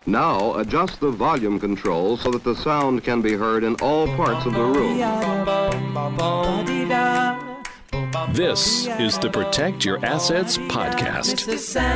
Now adjust the volume control so that the sound can be heard in all parts of the room. This is the Protect Your Assets podcast.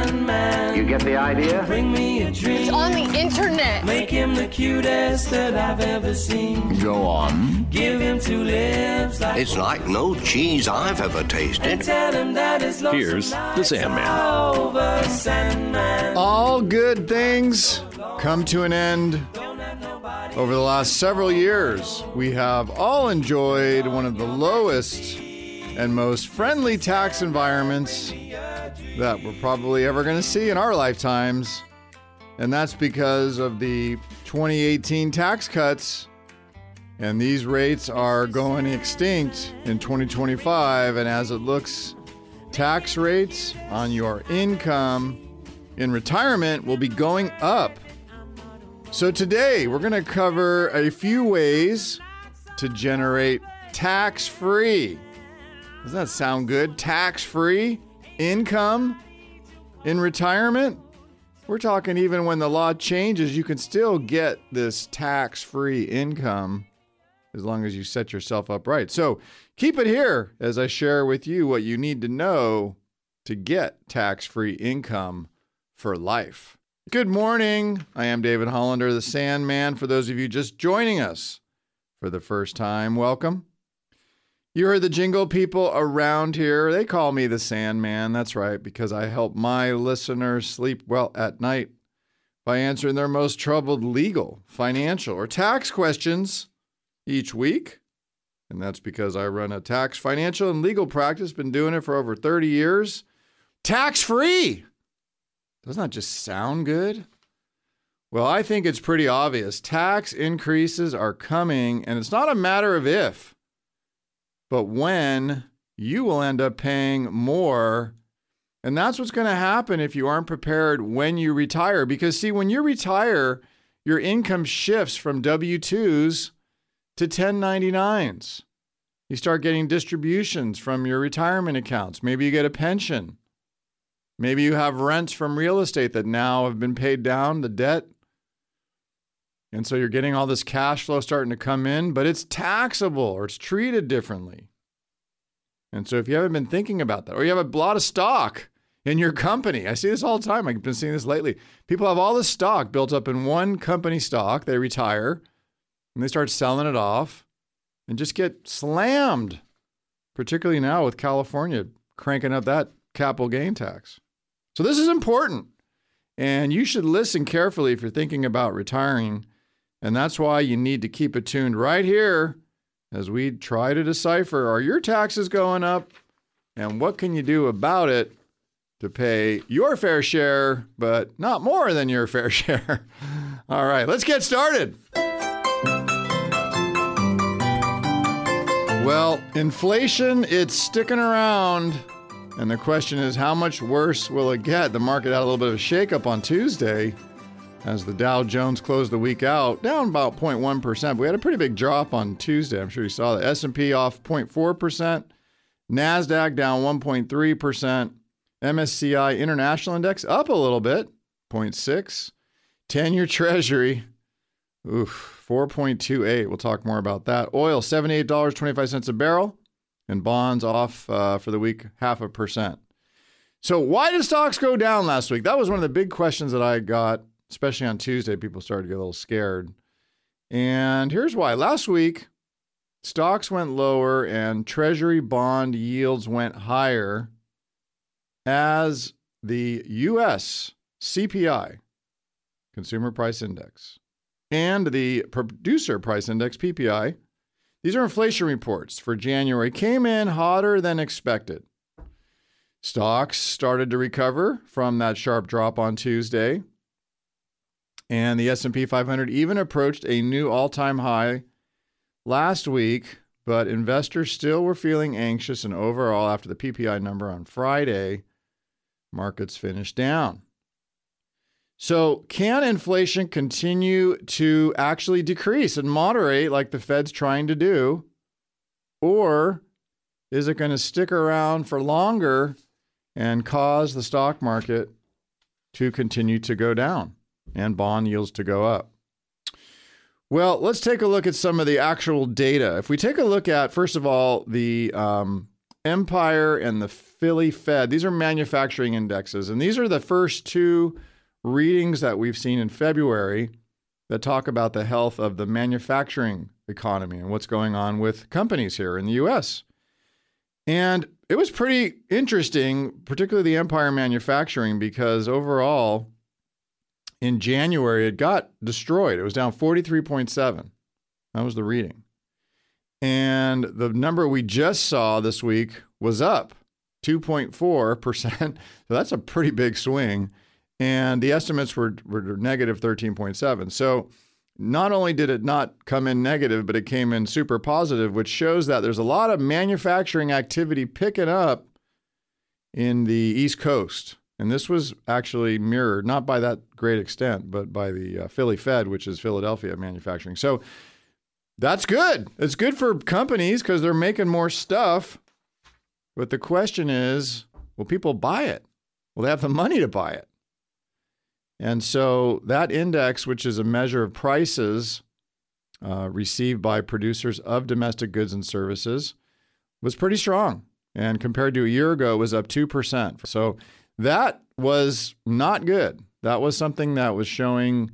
You get the idea? Bring me a dream. It's on the internet. Make him the cutest that I've ever seen. Go on. Give him two lips like It's like no cheese I've ever tasted. and tell him that his lonesome Here's the nights Sandman. are over, Sandman. All good things come to an end. Over the last several years, we have all enjoyed one of the lowest and most friendly tax environments that we're probably ever going to see in our lifetimes. And that's because of the 2018 tax cuts. And these rates are going extinct in 2025. And as it looks, tax rates on your income in retirement will be going up. So today we're going to cover a few ways to generate tax-free. Doesn't that sound good? Tax-free income in retirement? We're talking even when the law changes, you can still get this tax-free income as long as you set yourself up right. So keep it here as I share with you what you need to know to get tax-free income for life. Good morning. I am David Hollander, the Sandman. For those of you just joining us for the first time, welcome. You heard the jingle. People around here, they call me the Sandman. That's right, because I help my listeners sleep well at night by answering their most troubled legal, financial, or tax questions each week. And that's because I run a tax, financial, and legal practice. Been doing it for over 30 years. Tax-free. Doesn't that just sound good? Well, I think it's pretty obvious. Tax increases are coming, and it's not a matter of if, but when you will end up paying more. And that's what's going to happen if you aren't prepared when you retire. Because, see, when you retire, your income shifts from W-2s to 1099s. You start getting distributions from your retirement accounts. Maybe you get a pension. Maybe you have rents from real estate that now have been paid down, the debt. And so you're getting all this cash flow starting to come in, but it's taxable or it's treated differently. And so if you haven't been thinking about that, or you have a lot of stock in your company, I see this all the time. I've been seeing this lately. People have all this stock built up in one company stock. They retire and they start selling it off and just get slammed, particularly now with California cranking up that capital gain tax. So this is important, and you should listen carefully if you're thinking about retiring, and that's why you need to keep it tuned right here as we try to decipher, are your taxes going up, and what can you do about it to pay your fair share, but not more than your fair share. All right, let's get started. Well, inflation, it's sticking around. And the question is, how much worse will it get? The market had a little bit of a shakeup on Tuesday as the Dow Jones closed the week out, down about 0.1%. We had a pretty big drop on Tuesday. I'm sure you saw the S&P off 0.4%, NASDAQ down 1.3%, MSCI International Index up a little bit, 0.6%, 10-year Treasury, 4.28%. We'll talk more about that. Oil, $78.25 a barrel. And bonds off for the week, 0.5%. So why did stocks go down last week? That was one of the big questions that I got, especially on Tuesday. People started to get a little scared. And here's why. Last week, stocks went lower and Treasury bond yields went higher as the U.S. CPI, Consumer Price Index, and the Producer Price Index, PPI, these are inflation reports for January, came in hotter than expected. Stocks started to recover from that sharp drop on Tuesday, and the S&P 500 even approached a new all-time high last week, but investors still were feeling anxious, and overall, after the PPI number on Friday, markets finished down. So can inflation continue to actually decrease and moderate like the Fed's trying to do? Or is it going to stick around for longer and cause the stock market to continue to go down? and bond yields to go up. Well, let's take a look at some of the actual data. If we take a look at, first of all, the Empire and the Philly Fed, these are manufacturing indexes, and these are the first two readings that we've seen in February that talk about the health of the manufacturing economy and what's going on with companies here in the U.S. And it was pretty interesting, particularly the Empire Manufacturing, because overall, in January, it got destroyed. It was down 43.7. That was the reading. And the number we just saw this week was up 2.4%. So that's a pretty big swing. And the estimates were negative 13.7. So not only did it not come in negative, but it came in super positive, which shows that there's a lot of manufacturing activity picking up in the East Coast. And this was actually mirrored, not by that great extent, but by the Philly Fed, which is Philadelphia manufacturing. So that's good. It's good for companies because they're making more stuff. But the question is, will people buy it? Will they have the money to buy it? And so that index, which is a measure of prices received by producers of domestic goods and services, was pretty strong. And compared to a year ago, it was up 2%. So that was not good. That was something that was showing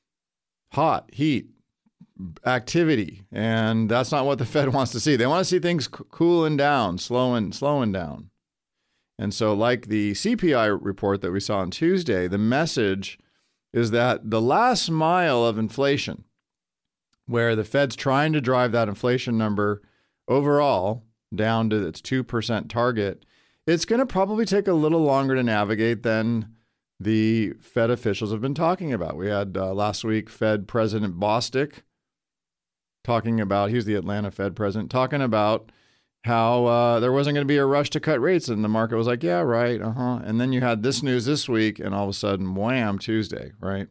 heat, activity. And that's not what the Fed wants to see. They want to see things cooling down, slowing down. And so like the CPI report that we saw on Tuesday, the message is that the last mile of inflation, where the Fed's trying to drive that inflation number overall down to its 2% target, it's going to probably take a little longer to navigate than the Fed officials have been talking about. We had last week Fed President Bostic talking about, he was the Atlanta Fed president, talking about how there wasn't going to be a rush to cut rates. And the market was like, yeah, right, And then you had this news this week, and all of a sudden, wham, Tuesday, right?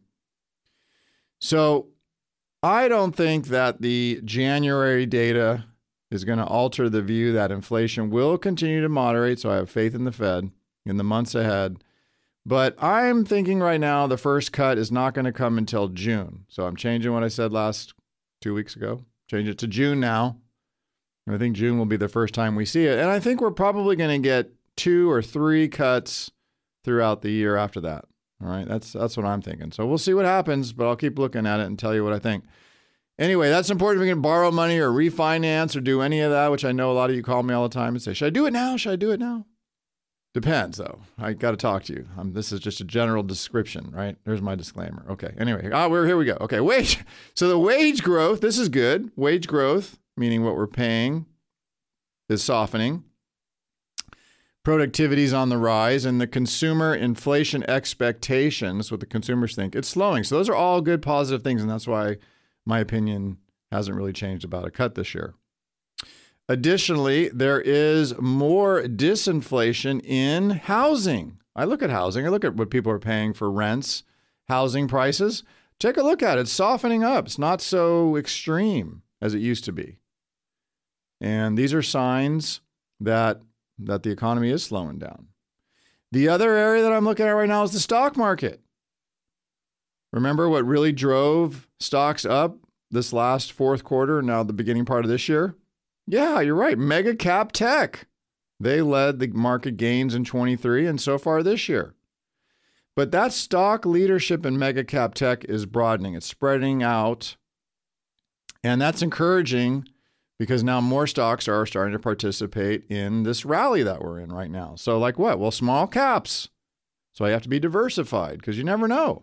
So I don't think that the January data is going to alter the view that inflation will continue to moderate. So I have faith in the Fed in the months ahead. But I'm thinking right now the first cut is not going to come until June. So I'm changing what I said 2 weeks ago. Change it to June now. I think June will be the first time we see it. And I think we're probably going to get 2 or 3 cuts throughout the year after that. All right, that's what I'm thinking. So we'll see what happens, but I'll keep looking at it and tell you what I think. Anyway, that's important if you can borrow money or refinance or do any of that, which I know a lot of you call me all the time and say, should I do it now? Should I do it now? Depends, though. I got to talk to you. This is just a general description, right? There's my disclaimer. Okay, anyway, here we go. Okay, wage. So the wage growth, this is good. Wage growth, meaning what we're paying, is softening. Productivity's on the rise, and the consumer inflation expectations, what the consumers think, it's slowing. So those are all good, positive things, and that's why my opinion hasn't really changed about a cut this year. Additionally, there is more disinflation in housing. I look at housing. I look at what people are paying for rents, housing prices. Take a look at it. It's softening up. It's not so extreme as it used to be. And these are signs that the economy is slowing down. The other area that I'm looking at right now is the stock market. Remember what really drove stocks up this last fourth quarter, now the beginning part of this year? Yeah, you're right. Mega cap tech. They led the market gains in 23 and so far this year. But that stock leadership in mega cap tech is broadening. It's spreading out. And that's encouraging because now more stocks are starting to participate in this rally that we're in right now. So like what? Well, small caps. So I have to be diversified because you never know.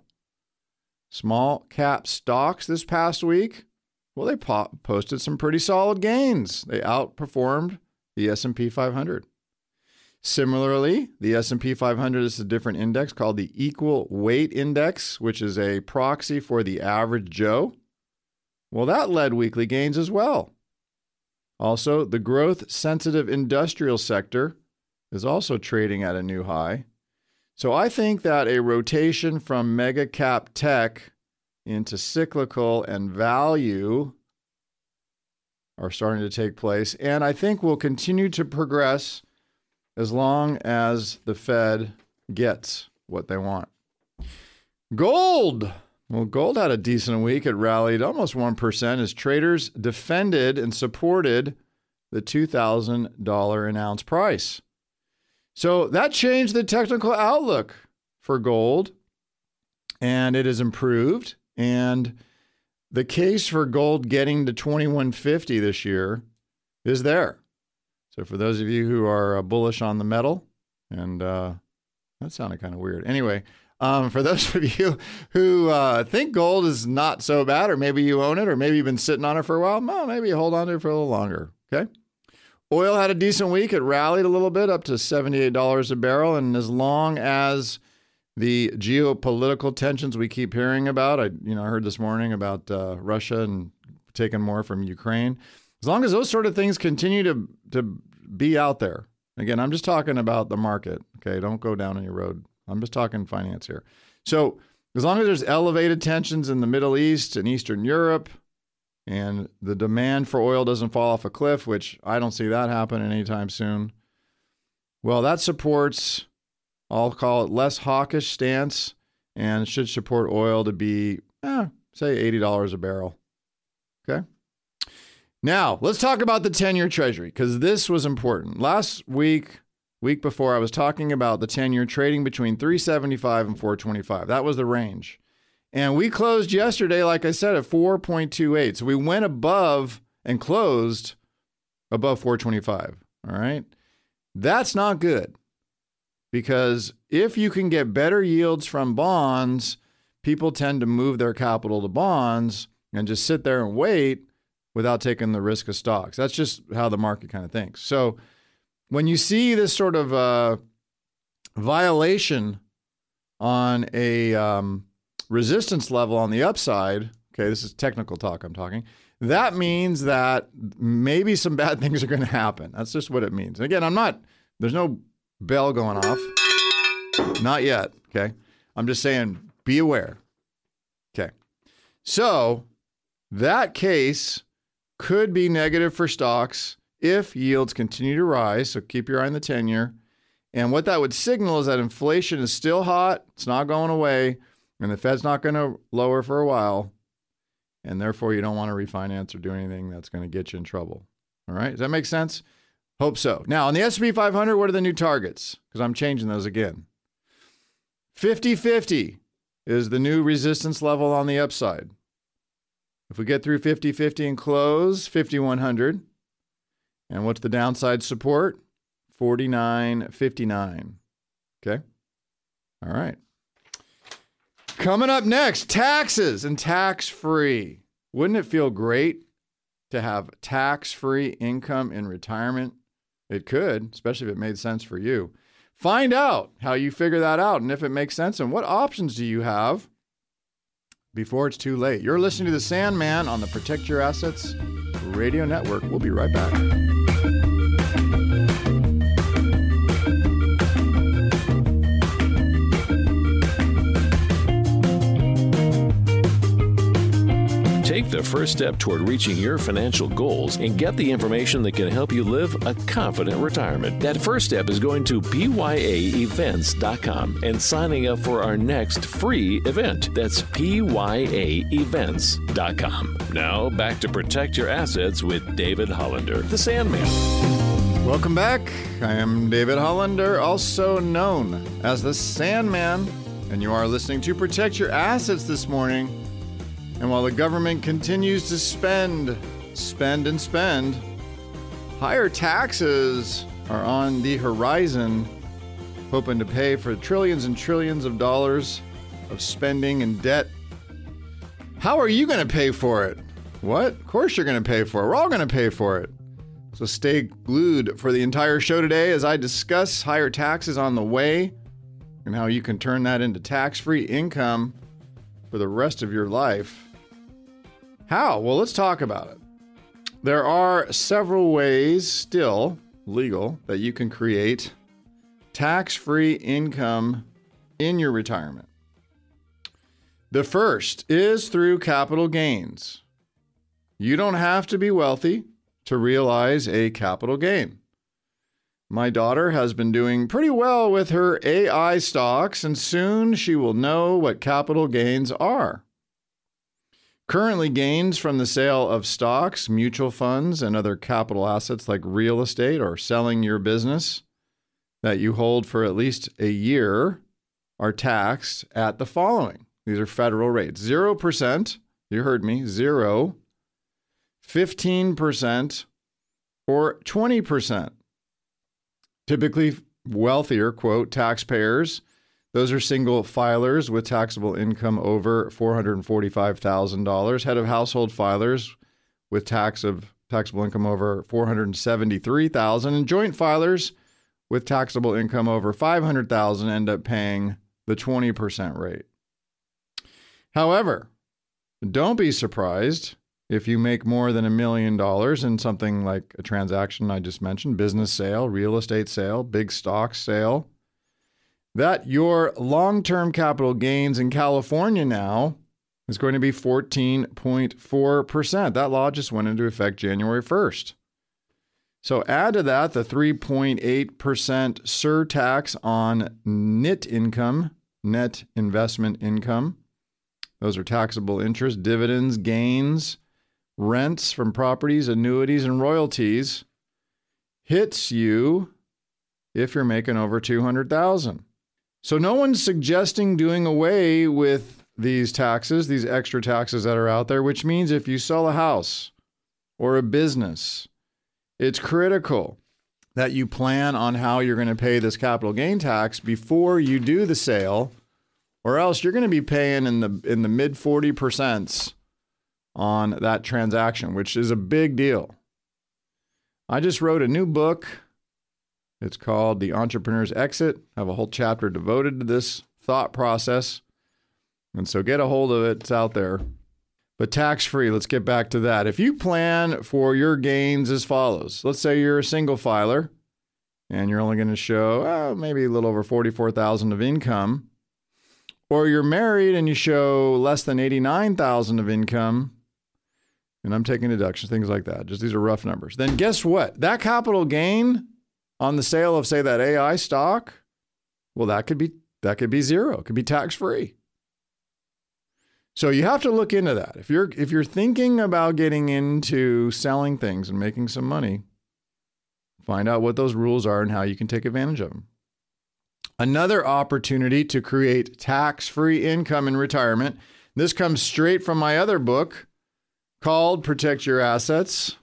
Small cap stocks this past week, well, they posted some pretty solid gains. They outperformed the S&P 500. Similarly, the S&P 500 is a different index called the Equal Weight Index, which is a proxy for the average Joe. Well, that led weekly gains as well. Also, the growth-sensitive industrial sector is also trading at a new high. So I think that a rotation from mega cap tech into cyclical and value are starting to take place. And I think will continue to progress as long as the Fed gets what they want. Gold. Well, gold had a decent week. It rallied almost 1% as traders defended and supported the $2,000 an ounce price. So that changed the technical outlook for gold, and it has improved. And the case for gold getting to $21.50 this year is there. So for those of you who are bullish on the metal, and that sounded kind of weird. Anyway, for those of you who think gold is not so bad, or maybe you own it, or maybe you've been sitting on it for a while, well, maybe you hold on to it for a little longer, okay? Oil had a decent week. It rallied a little bit up to $78 a barrel, and as long as the geopolitical tensions we keep hearing about, I heard this morning about Russia and taking more from Ukraine, as long as those sort of things continue to be out there. Again, I'm just talking about the market, okay? Don't go down any road. I'm just talking finance here. So as long as there's elevated tensions in the Middle East and Eastern Europe, and the demand for oil doesn't fall off a cliff, which I don't see that happening anytime soon, well, that supports, I'll call it, less hawkish stance, and should support oil to be, say, $80 a barrel. Okay? Now, let's talk about the 10-year Treasury, because this was important. Last week before, I was talking about the 10-year trading between 375 and 425. That was the range. And we closed yesterday, like I said, at 4.28. So we went above and closed above 425. All right? That's not good, because if you can get better yields from bonds, people tend to move their capital to bonds and just sit there and wait without taking the risk of stocks. That's just how the market kind of thinks. So when you see this sort of violation on a resistance level on the upside, okay, this is technical talk I'm talking, that means that maybe some bad things are going to happen. That's just what it means. And again, there's no bell going off. Not yet, okay? I'm just saying, be aware. Okay. So that case could be negative for stocks if yields continue to rise. So keep your eye on the 10-year. And what that would signal is that inflation is still hot. It's not going away. And the Fed's not going to lower for a while. And therefore, you don't want to refinance or do anything that's going to get you in trouble. All right? Does that make sense? Hope so. Now, on the S&P 500, what are the new targets? Because I'm changing those again. 50-50 is the new resistance level on the upside. If we get through 50-50 and close, 5,100. And what's the downside support? 49.59. Okay? All right. Coming up next, taxes and tax-free. Wouldn't it feel great to have tax-free income in retirement? It could, especially if it made sense for you. Find out how you figure that out and if it makes sense and what options do you have before it's too late. You're listening to The Sandman on the Protect Your Assets Radio Network. We'll be right back. Take the first step toward reaching your financial goals and get the information that can help you live a confident retirement. That first step is going to PYAevents.com and signing up for our next free event. That's PYAevents.com. Now back to Protect Your Assets with David Hollander, the Sandman. Welcome back. I am David Hollander, also known as the Sandman, and you are listening to Protect Your Assets this morning. And while the government continues to spend, higher taxes are on the horizon, hoping to pay for trillions and trillions of dollars of spending and debt. How are you going to pay for it? What? Of course you're going to pay for it. We're all going to pay for it. So stay glued for the entire show today as I discuss higher taxes on the way and how you can turn that into tax-free income for the rest of your life. How? Well, let's talk about it. There are several ways, still legal, that you can create tax-free income in your retirement. The first is through capital gains. You don't have to be wealthy to realize a capital gain. My daughter has been doing pretty well with her AI stocks, and soon she will know what capital gains are. Currently, gains from the sale of stocks, mutual funds, and other capital assets like real estate or selling your business that you hold for at least a year are taxed at the following. These are federal rates. 0%, you heard me, 0, 15%, or 20%. Typically wealthier, quote, taxpayers, those are single filers with taxable income over $445,000. Head of household filers with taxable income over $473,000. And joint filers with taxable income over $500,000 end up paying the 20% rate. However, don't be surprised if you make more than $1 million in something like a transaction I just mentioned, business sale, real estate sale, big stock sale, that your long-term capital gains in California now is going to be 14.4%. That law just went into effect January 1st. So add to that the 3.8% surtax on NIT income, net investment income. Those are taxable interest, dividends, gains, rents from properties, annuities, and royalties. Hits you if you're making over $200,000. So no one's suggesting doing away with these taxes, these extra taxes that are out there, which means if you sell a house or a business, it's critical that you plan on how you're going to pay this capital gain tax before you do the sale, or else you're going to be paying in the mid 40% on that transaction, which is a big deal. I just wrote a new book. It's called The Entrepreneur's Exit. I have a whole chapter devoted to this thought process. And so get a hold of it. It's out there. But tax-free, let's get back to that. If you plan for your gains as follows, let's say you're a single filer and you're only going to show maybe a little over $44,000 of income, or you're married and you show less than $89,000 of income, and I'm taking deductions, things like that. Just these are rough numbers. Then guess what? That capital gain on the sale of, say, that AI stock, well, that could be zero. It could be tax-free. So you have to look into that. If you're thinking about getting into selling things and making some money, find out what those rules are and how you can take advantage of them. Another opportunity to create tax-free income in retirement. This comes straight from my other book called Protect Your Assets.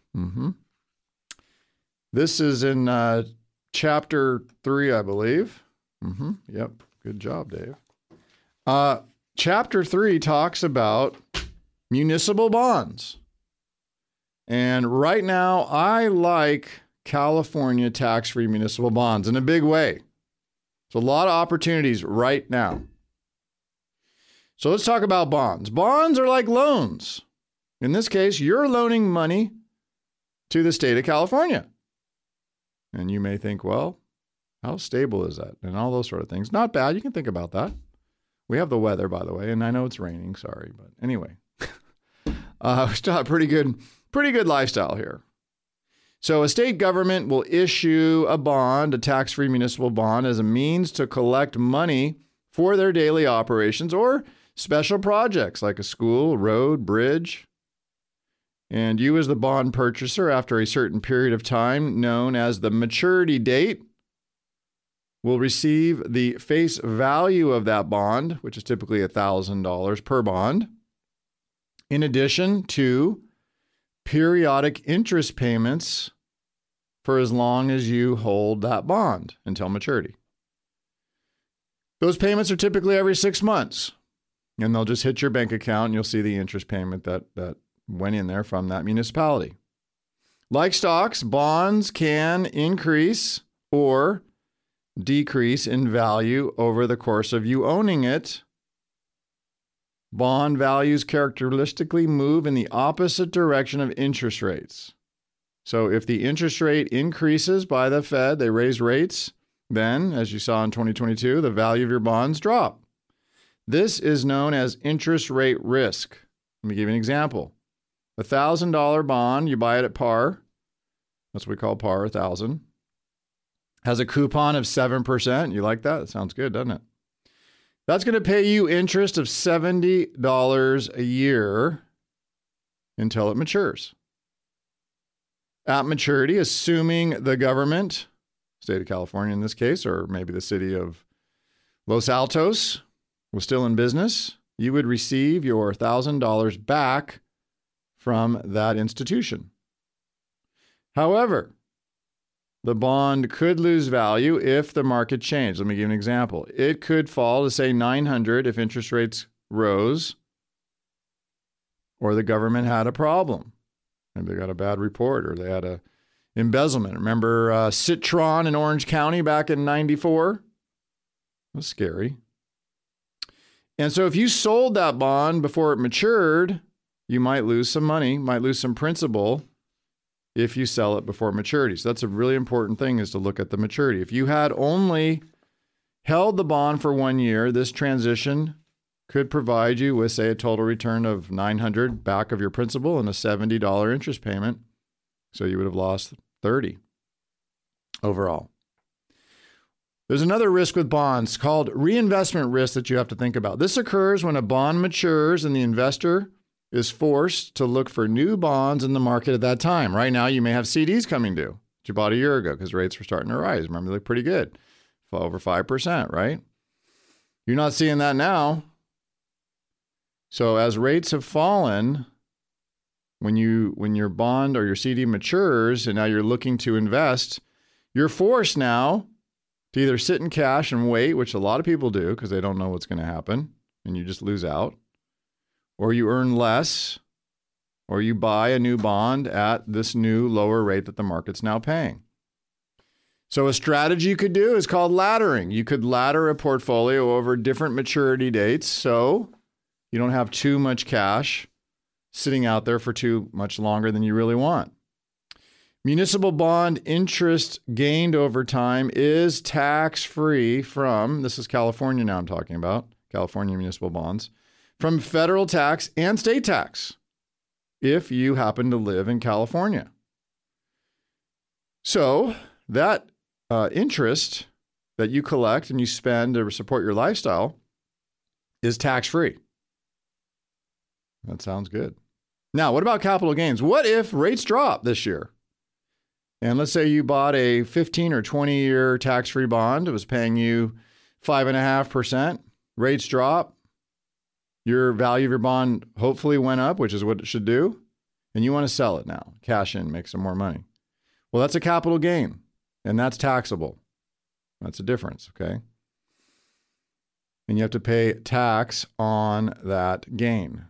This is in chapter 3, I believe. Yep. Good job, Dave. Chapter 3 talks about municipal bonds. And right now, I like California tax-free municipal bonds in a big way. There's a lot of opportunities right now. So let's talk about bonds. Bonds are like loans. In this case, you're loaning money to the state of California. And you may think, well, how stable is that? And all those sort of things. Not bad. You can think about that. We have the weather, by the way, and I know it's raining. Sorry, but anyway, we still have pretty good lifestyle here. So a state government will issue a bond, a tax-free municipal bond, as a means to collect money for their daily operations or special projects like a school, road, bridge. And you, as the bond purchaser, after a certain period of time known as the maturity date, will receive the face value of that bond, which is typically $1,000 per bond, in addition to periodic interest payments for as long as you hold that bond until maturity. Those payments are typically every 6 months, and they'll just hit your bank account, and you'll see the interest payment that went in there from that municipality. Like stocks, bonds can increase or decrease in value over the course of you owning it. Bond values characteristically move in the opposite direction of interest rates. So if the interest rate increases by the Fed, they raise rates, then, as you saw in 2022, the value of your bonds drop. This is known as interest rate risk. Let me give you an example. A $1,000 bond, you buy it at par. That's what we call par, 1,000. Has a coupon of 7%. You like that? That sounds good, doesn't it? That's going to pay you interest of $70 a year until it matures. At maturity, assuming the government, state of California in this case, or maybe the city of Los Altos was still in business, you would receive your $1,000 back from that institution. However, the bond could lose value if the market changed. Let me give you an example. It could fall to, say, 900 if interest rates rose or the government had a problem. Maybe they got a bad report or they had a embezzlement. Remember Citron in Orange County back in 94? That was scary. And so if you sold that bond before it matured, you might lose some money, might lose some principal if you sell it before maturity. So that's a really important thing, is to look at the maturity. If you had only held the bond for 1 year, this transition could provide you with, say, a total return of $900 back of your principal and a $70 interest payment. So you would have lost $30 overall. There's another risk with bonds called reinvestment risk that you have to think about. This occurs when a bond matures and the investor is forced to look for new bonds in the market at that time. Right now, you may have CDs coming due that you bought a year ago because rates were starting to rise. Remember, they look pretty good, over 5%, right? You're not seeing that now. So as rates have fallen, when your bond or your CD matures and now you're looking to invest, you're forced now to either sit in cash and wait, which a lot of people do because they don't know what's going to happen and you just lose out, or you earn less, or you buy a new bond at this new lower rate that the market's now paying. So a strategy you could do is called laddering. You could ladder a portfolio over different maturity dates so you don't have too much cash sitting out there for too much longer than you really want. Municipal bond interest gained over time is tax-free from, this is California now I'm talking about, California municipal bonds, from federal tax and state tax if you happen to live in California. So that interest that you collect and you spend to support your lifestyle is tax-free. That sounds good. Now, what about capital gains? What if rates drop this year? And let's say you bought a 15 or 20-year tax-free bond. It was paying you 5.5%. Rates drop. Your value of your bond hopefully went up, which is what it should do. And you want to sell it now. Cash in, make some more money. Well, that's a capital gain, and that's taxable. That's a difference, okay? And you have to pay tax on that gain.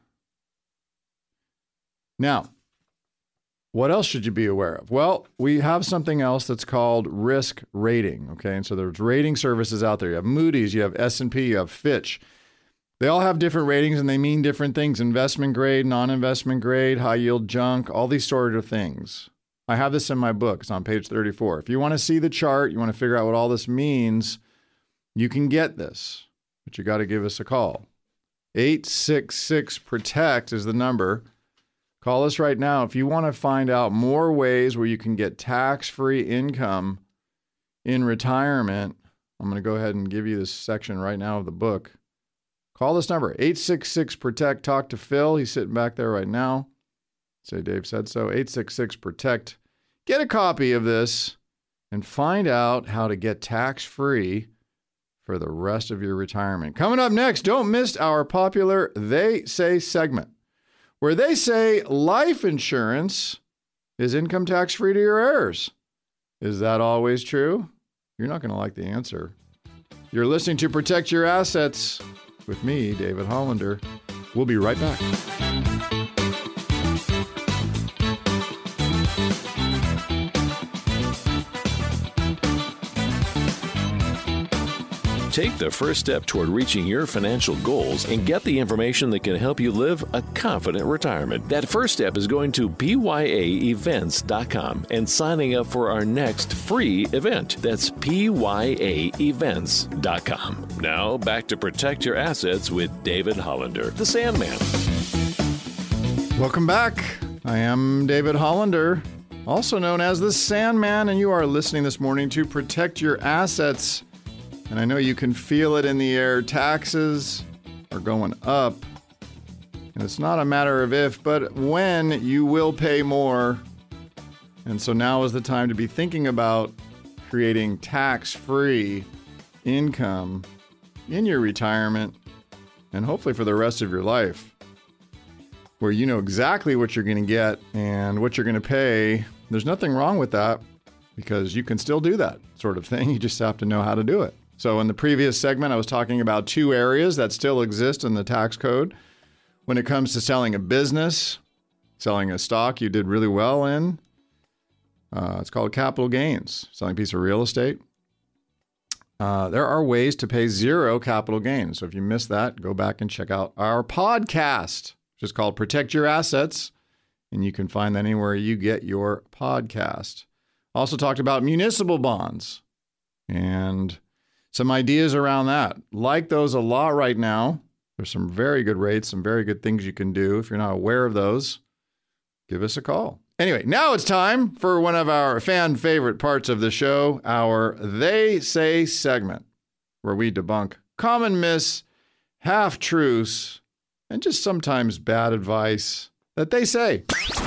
Now, what else should you be aware of? Well, we have something else that's called risk rating, okay? And so there's rating services out there. You have Moody's, you have S&P, you have Fitch. They all have different ratings and they mean different things. Investment grade, non-investment grade, high yield junk, all these sort of things. I have this in my book. It's on page 34. If you want to see the chart, you want to figure out what all this means, you can get this, but you got to give us a call. 866-PROTECT is the number. Call us right now if you want to find out more ways where you can get tax-free income in retirement. I'm going to go ahead and give you this section right now of the book. Call this number, 866-PROTECT. Talk to Phil. He's sitting back there right now. Say Dave said so. 866-PROTECT. Get a copy of this and find out how to get tax-free for the rest of your retirement. Coming up next, don't miss our popular They Say segment, where they say life insurance is income tax-free to your heirs. Is that always true? You're not going to like the answer. You're listening to Protect Your Assets with me, David Hollander. We'll be right back. Take the first step toward reaching your financial goals and get the information that can help you live a confident retirement. That first step is going to PYAEvents.com and signing up for our next free event. That's PYAEvents.com. Now, back to Protect Your Assets with David Hollander, the Sandman. Welcome back. I am David Hollander, also known as the Sandman, and you are listening this morning to Protect Your Assets. And I know you can feel it in the air. Taxes are going up. And it's not a matter of if, but when you will pay more. And so now is the time to be thinking about creating tax-free income in your retirement and hopefully for the rest of your life, where you know exactly what you're going to get and what you're going to pay. There's nothing wrong with that because you can still do that sort of thing. You just have to know how to do it. So in the previous segment, I was talking about two areas that still exist in the tax code. When it comes to selling a business, selling a stock you did really well in, it's called capital gains, selling a piece of real estate. There are ways to pay zero capital gains. So if you missed that, go back and check out our podcast, which is called Protect Your Assets. And you can find that anywhere you get your podcast. Also talked about municipal bonds and some ideas around that. Like those a lot right now. There's some very good rates, some very good things you can do. If you're not aware of those, give us a call. Anyway, now it's time for one of our fan favorite parts of the show, our They Say segment, where we debunk common myths, half-truths, and just sometimes bad advice that they say.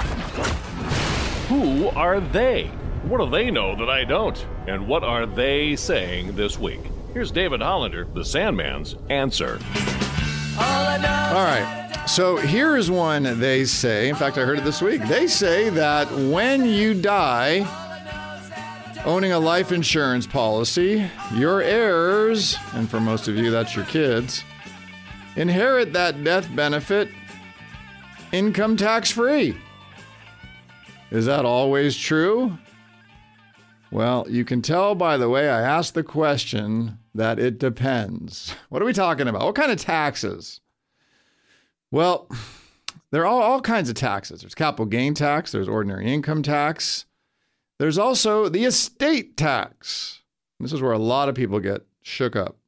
Who are they? What do they know that I don't? And what are they saying this week? Here's David Hollander, the Sandman's answer. All right. So here is one they say. In fact, I heard it this week. They say that when you die, owning a life insurance policy, your heirs, and for most of you, that's your kids, inherit that death benefit income tax-free. Is that always true? Well, you can tell by the way I asked the question that it depends. What are we talking about? What kind of taxes? Well, there are all kinds of taxes. There's capital gain tax. There's ordinary income tax. There's also the estate tax. This is where a lot of people get shook up.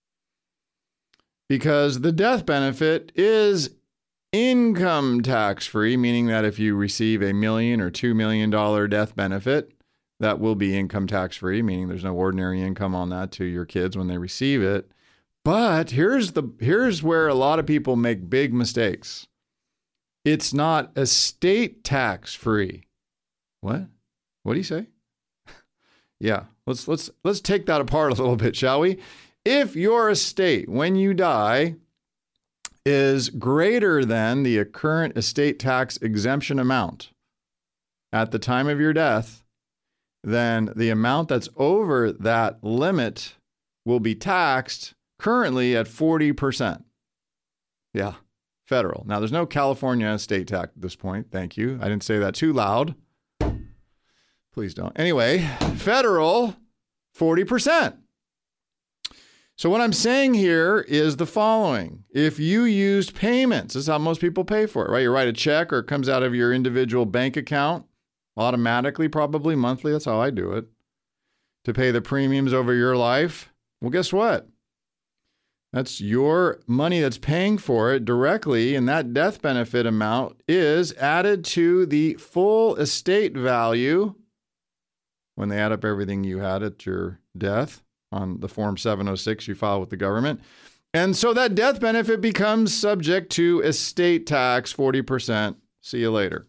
Because the death benefit is income tax-free, meaning that if you receive $1 million or $2 million death benefit, that will be income tax-free, meaning there's no ordinary income on that to your kids when they receive it. But here's where a lot of people make big mistakes. It's not estate tax-free. What? What do you say? Yeah, let's take that apart a little bit, shall we? If your estate, when you die, is greater than the current estate tax exemption amount at the time of your death, then the amount that's over that limit will be taxed currently at 40%. Yeah, federal. Now, there's no California state tax at this point. Thank you. I didn't say that too loud. Please don't. Anyway, federal, 40%. So what I'm saying here is the following. If you used payments, this is how most people pay for it, right? You write a check or it comes out of your individual bank account automatically, probably monthly. That's how I do it. To pay the premiums over your life. Well, guess what? That's your money that's paying for it directly, and that death benefit amount is added to the full estate value when they add up everything you had at your death on the Form 706 you file with the government. And so that death benefit becomes subject to estate tax, 40%. See you later.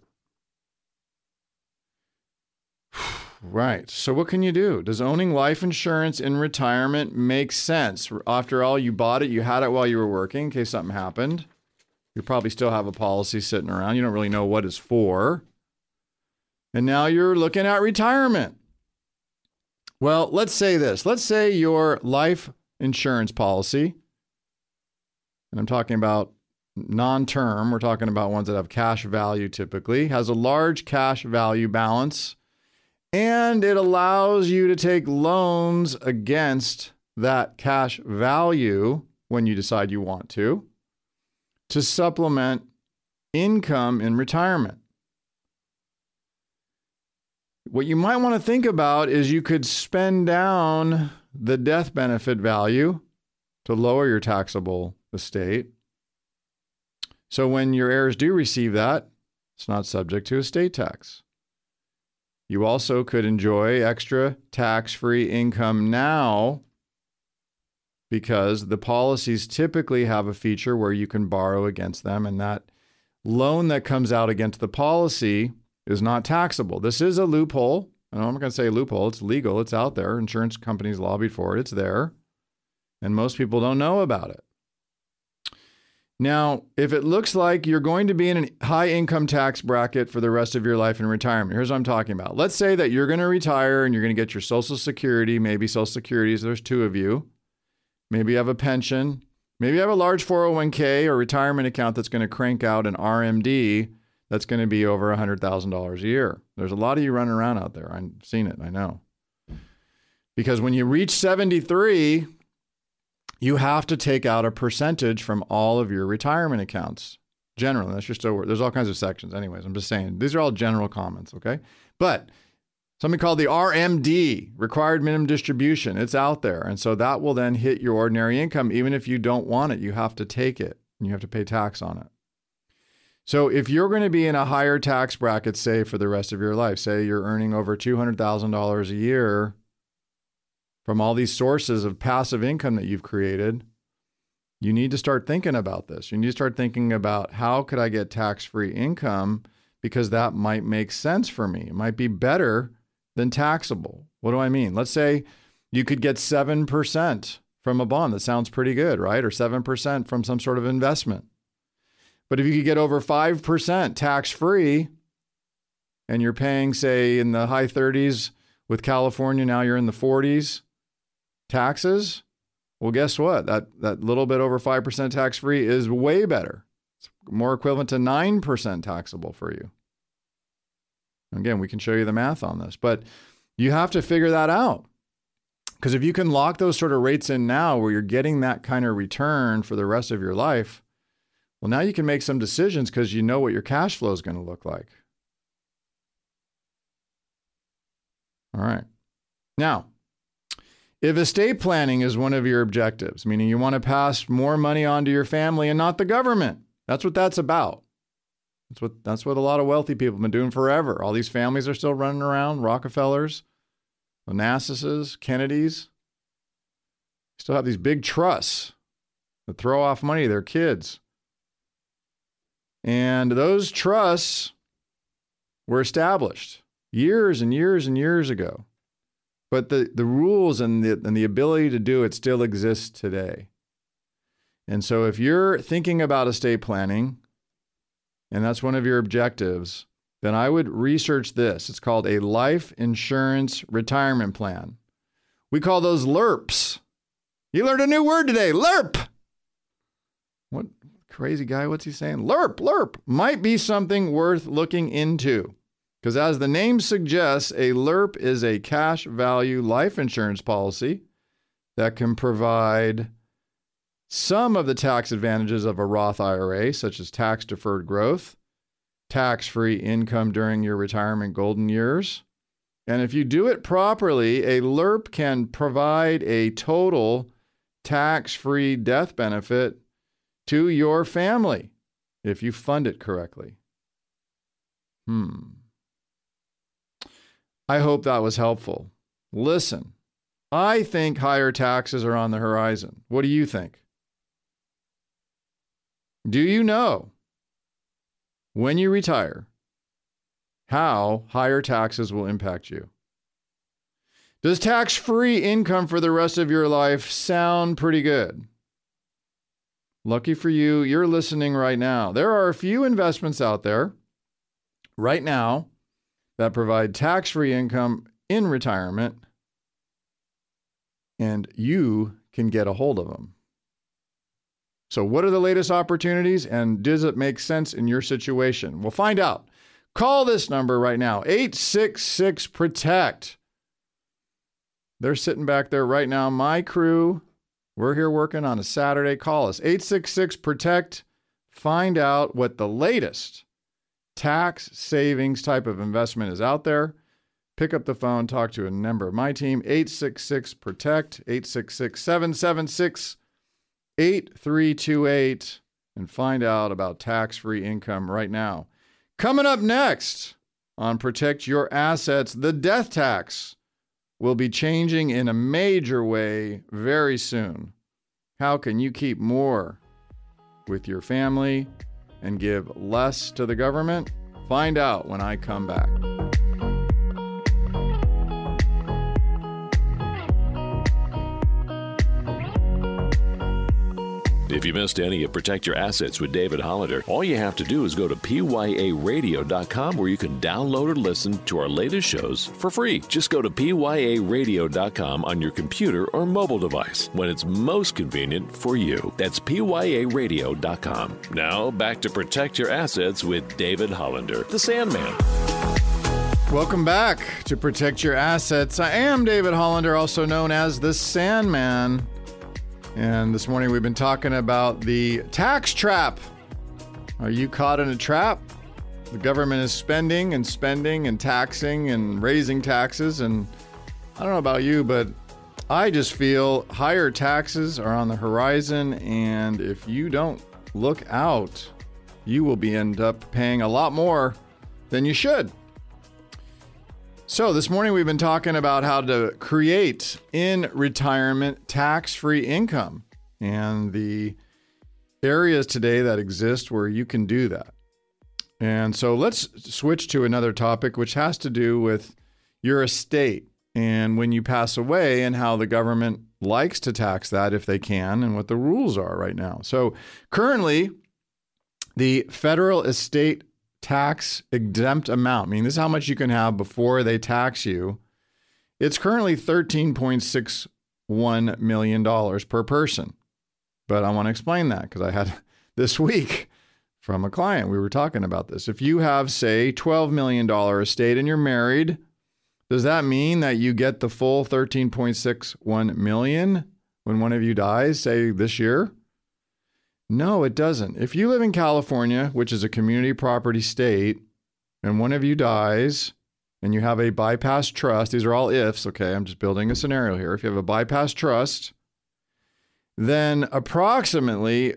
Right. So what can you do? Does owning life insurance in retirement make sense? After all, you bought it, you had it while you were working in case something happened. You probably still have a policy sitting around. You don't really know what it's for. And now you're looking at retirement. Well, let's say this. Let's say your life insurance policy, and I'm talking about non-term, we're talking about ones that have cash value typically, has a large cash value balance. And it allows you to take loans against that cash value when you decide you want to supplement income in retirement. What you might want to think about is you could spend down the death benefit value to lower your taxable estate. So when your heirs do receive that, it's not subject to estate tax. You also could enjoy extra tax-free income now because the policies typically have a feature where you can borrow against them, and that loan that comes out against the policy is not taxable. This is a loophole. And I'm not going to say loophole. It's legal. It's out there. Insurance companies lobbied for it. It's there. And most people don't know about it. Now, if it looks like you're going to be in a high income tax bracket for the rest of your life in retirement, here's what I'm talking about. Let's say that you're going to retire and you're going to get your Social Security, maybe Social Security, so there's two of you. Maybe you have a pension. Maybe you have a large 401k or retirement account that's going to crank out an RMD that's going to be over $100,000 a year. There's a lot of you running around out there. I've seen it. I know. Because when you reach 73, you have to take out a percentage from all of your retirement accounts. Generally, that's just over. There's all kinds of sections. Anyways, I'm just saying, these are all general comments, okay? But something called the RMD, required minimum distribution, it's out there. And so that will then hit your ordinary income. Even if you don't want it, you have to take it and you have to pay tax on it. So if you're going to be in a higher tax bracket, say for the rest of your life, say you're earning over $200,000 a year from all these sources of passive income that you've created, you need to start thinking about this. You need to start thinking about how could I get tax-free income, because that might make sense for me. It might be better than taxable. What do I mean? Let's say you could get 7% from a bond. That sounds pretty good, right? Or 7% from some sort of investment. But if you could get over 5% tax-free and you're paying, say, in the high 30s with California, now you're in the 40s taxes, well, guess what? That little bit over 5% tax-free is way better. It's more equivalent to 9% taxable for you. Again, we can show you the math on this, but you have to figure that out. Because if you can lock those sort of rates in now where you're getting that kind of return for the rest of your life, well, now you can make some decisions because you know what your cash flow is going to look like. All right. Now, if estate planning is one of your objectives, meaning you want to pass more money on to your family and not the government, that's what that's about. That's what a lot of wealthy people have been doing forever. All these families are still running around, Rockefellers, Onassis, Kennedys. Still have these big trusts that throw off money to their kids. And those trusts were established years and years and years ago. But the rules and the ability to do it still exists today. And so if you're thinking about estate planning, and that's one of your objectives, then I would research this. It's called a life insurance retirement plan. We call those LIRPs. You learned a new word today, LIRP. What crazy guy, what's he saying? LIRP might be something worth looking into. Because as the name suggests, a LIRP is a cash value life insurance policy that can provide some of the tax advantages of a Roth IRA, such as tax-deferred growth, tax-free income during your retirement golden years. And if you do it properly, a LIRP can provide a total tax-free death benefit to your family if you fund it correctly. I hope that was helpful. Listen, I think higher taxes are on the horizon. What do you think? Do you know when you retire how higher taxes will impact you? Does tax-free income for the rest of your life sound pretty good? Lucky for you, you're listening right now. There are a few investments out there right now that provide tax-free income in retirement, and you can get a hold of them. So what are the latest opportunities, and does it make sense in your situation? We'll find out. Call this number right now, 866-PROTECT. They're sitting back there right now. My crew, we're here working on a Saturday. Call us, 866-PROTECT. Find out what the latest tax savings type of investment is out there. Pick up the phone, talk to a member of my team, 866-PROTECT, 866-776-8328, and find out about tax-free income right now. Coming up next on Protect Your Assets, the death tax will be changing in a major way very soon. How can you keep more with your family and give less to the government? Find out when I come back. If you missed any of Protect Your Assets with David Hollander, all you have to do is go to pyaradio.com where you can download or listen to our latest shows for free. Just go to pyaradio.com on your computer or mobile device when it's most convenient for you. That's pyaradio.com. Now back to Protect Your Assets with David Hollander, the Sandman. Welcome back to Protect Your Assets. I am David Hollander, also known as the Sandman. And this morning we've been talking about the tax trap. Are you caught in a trap? The government is spending and taxing and raising taxes. And I don't know about you, but I just feel higher taxes are on the horizon. And if you don't look out, you will end up paying a lot more than you should. So this morning we've been talking about how to create in retirement tax-free income and the areas today that exist where you can do that. And so let's switch to another topic which has to do with your estate and when you pass away and how the government likes to tax that if they can and what the rules are right now. So currently the federal estate tax exempt amount, meaning this is how much you can have before they tax you. It's currently $13.61 million per person. But I want to explain that because I had this week from a client. We were talking about this. If you have, say, $12 million estate and you're married, does that mean that you get the full $13.61 million when one of you dies, say this year? No, it doesn't. If you live in California, which is a community property state, and one of you dies and you have a bypass trust, these are all ifs, okay? I'm just building a scenario here. If you have a bypass trust, then approximately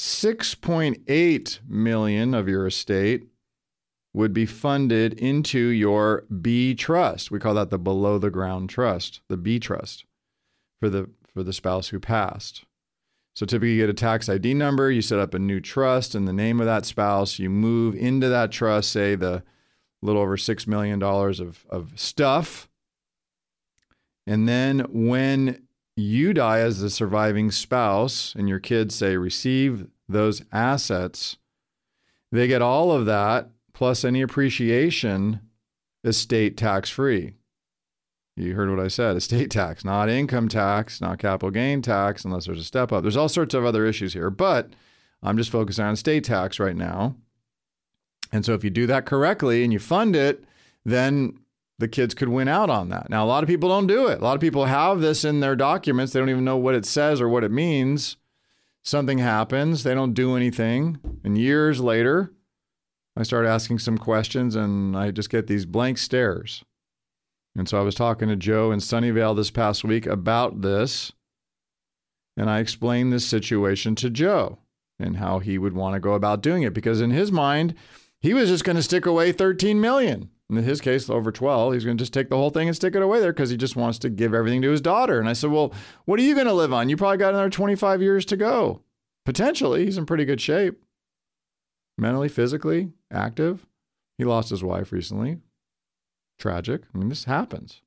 $6.8 million of your estate would be funded into your B trust. We call that the below the ground trust, the B trust for the spouse who passed. So typically you get a tax ID number, you set up a new trust in the name of that spouse, you move into that trust, say the little over $6 million of stuff. And then when you die as the surviving spouse and your kids, say, receive those assets, they get all of that plus any appreciation estate tax-free. You heard what I said, estate tax, not income tax, not capital gain tax, unless there's a step up. There's all sorts of other issues here, but I'm just focusing on estate tax right now. And so if you do that correctly and you fund it, then the kids could win out on that. Now, a lot of people don't do it. A lot of people have this in their documents. They don't even know what it says or what it means. Something happens. They don't do anything. And years later, I start asking some questions and I just get these blank stares. And so I was talking to Joe in Sunnyvale this past week about this, and I explained this situation to Joe and how he would want to go about doing it, because in his mind, he was just going to stick away $13 million. In his case, over 12, he's going to just take the whole thing and stick it away there because he just wants to give everything to his daughter. And I said, well, what are you going to live on? You probably got another 25 years to go. Potentially, he's in pretty good shape. Mentally, physically, active. He lost his wife recently. Tragic. I mean, this happens.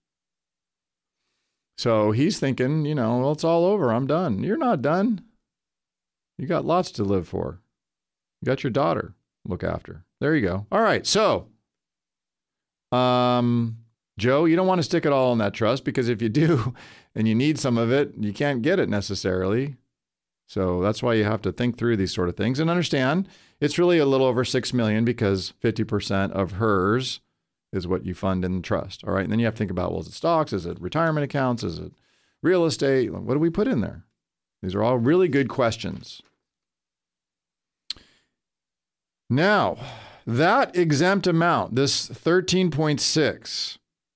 So he's thinking, well, it's all over. I'm done. You're not done. You got lots to live for. You got your daughter to look after. There you go. All right. So, Joe, you don't want to stick it all in that trust, because if you do and you need some of it, you can't get it necessarily. So that's why you have to think through these sort of things and understand it's really a little over $6 million because 50% of hers is what you fund in the trust. All right. And then you have to think about, well, is it stocks? Is it retirement accounts? Is it real estate? What do we put in there? These are all really good questions. Now, that exempt amount, this 13.6,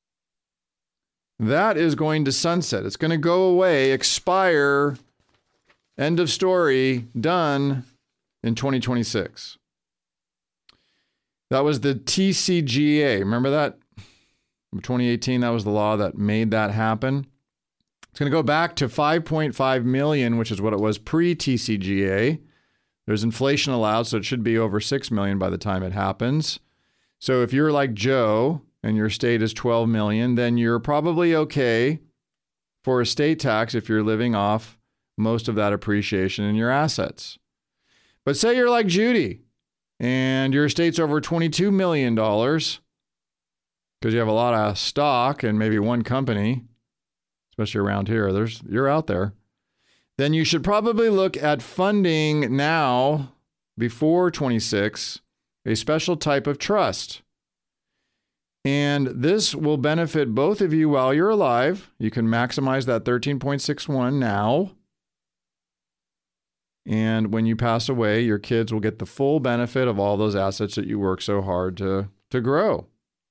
that is going to sunset. It's going to go away, expire, end of story, done in 2026. That was the TCJA. Remember that? In 2018, that was the law that made that happen. It's going to go back to $5.5 million, which is what it was pre-TCJA. There's inflation allowed, so it should be over $6 million by the time it happens. So if you're like Joe and your estate is $12 million, then you're probably okay for estate tax if you're living off most of that appreciation in your assets. But say you're like Judy and your estate's over $22 million because you have a lot of stock and maybe one company, especially around here, you're out there. Then you should probably look at funding now, before 26, a special type of trust. And this will benefit both of you while you're alive. You can maximize that 13.61 now. And when you pass away, your kids will get the full benefit of all those assets that you work so hard to grow.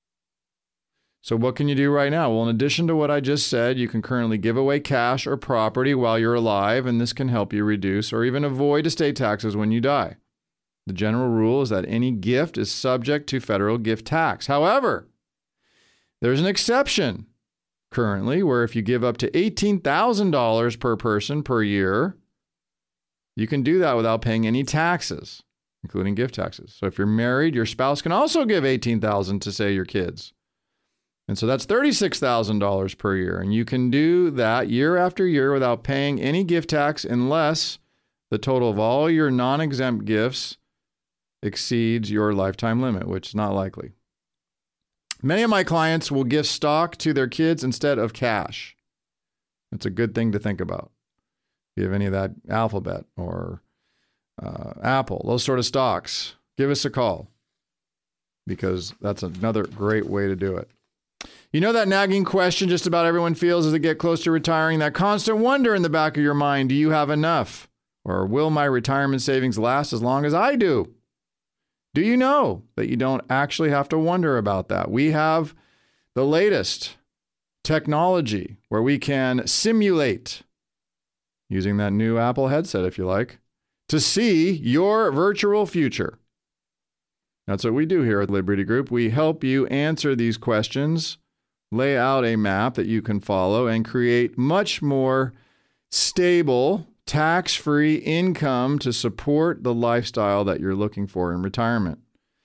So what can you do right now? Well, in addition to what I just said, you can currently give away cash or property while you're alive, and this can help you reduce or even avoid estate taxes when you die. The general rule is that any gift is subject to federal gift tax. However, there's an exception currently where if you give up to $18,000 per person per year, you can do that without paying any taxes, including gift taxes. So if you're married, your spouse can also give $18,000 to, say, your kids. And so that's $36,000 per year. And you can do that year after year without paying any gift tax unless the total of all your non-exempt gifts exceeds your lifetime limit, which is not likely. Many of my clients will give stock to their kids instead of cash. It's a good thing to think about. If you have any of that Alphabet or Apple, those sort of stocks, give us a call because that's another great way to do it. You know that nagging question just about everyone feels as they get close to retiring, that constant wonder in the back of your mind, do you have enough? Or will my retirement savings last as long as I do? Do you know that you don't actually have to wonder about that? We have the latest technology where we can simulate, using that new Apple headset if you like, to see your virtual future. That's what we do here at Liberty Group. We help you answer these questions, lay out a map that you can follow, and create much more stable, tax-free income to support the lifestyle that you're looking for in retirement.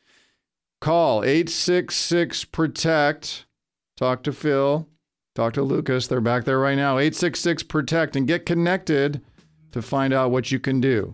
Call 866-PROTECT. Talk to Phil. Talk to Lucas. They're back there right now. 866-PROTECT, and get connected to find out what you can do.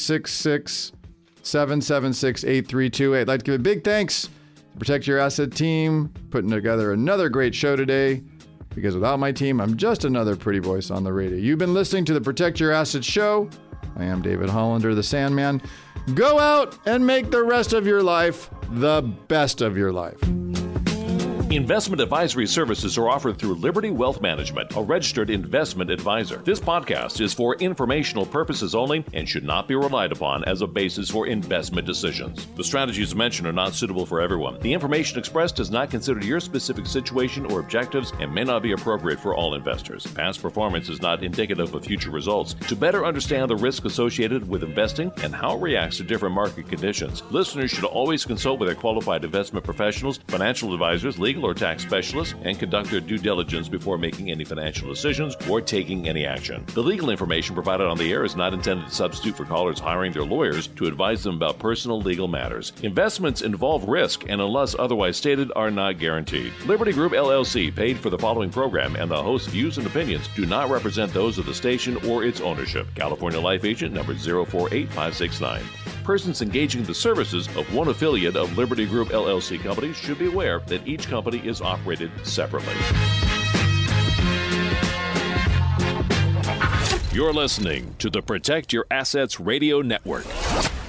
866-776-8328. I'd like to give a big thanks to Protect Your Asset team, putting together another great show today, because without my team, I'm just another pretty voice on the radio. You've been listening to the Protect Your Asset show. I am David Hollander, the Sandman. Go out and make the rest of your life the best of your life. Investment advisory services are offered through Liberty Wealth Management, a registered investment advisor. This podcast is for informational purposes only and should not be relied upon as a basis for investment decisions. The strategies mentioned are not suitable for everyone. The information expressed does not consider your specific situation or objectives and may not be appropriate for all investors. Past performance is not indicative of future results. To better understand the risk associated with investing and how it reacts to different market conditions, listeners should always consult with their qualified investment professionals, financial advisors, legal or tax specialists, and conduct their due diligence before making any financial decisions or taking any action. The legal information provided on the air is not intended to substitute for callers hiring their lawyers to advise them about personal legal matters. Investments involve risk and, unless otherwise stated, are not guaranteed. Liberty Group LLC paid for the following program, and the host's views and opinions do not represent those of the station or its ownership. California Life Agent number 048569. Persons engaging the services of one affiliate of Liberty Group LLC companies should be aware that each company is operated separately. You're listening to the Protect Your Assets Radio Network.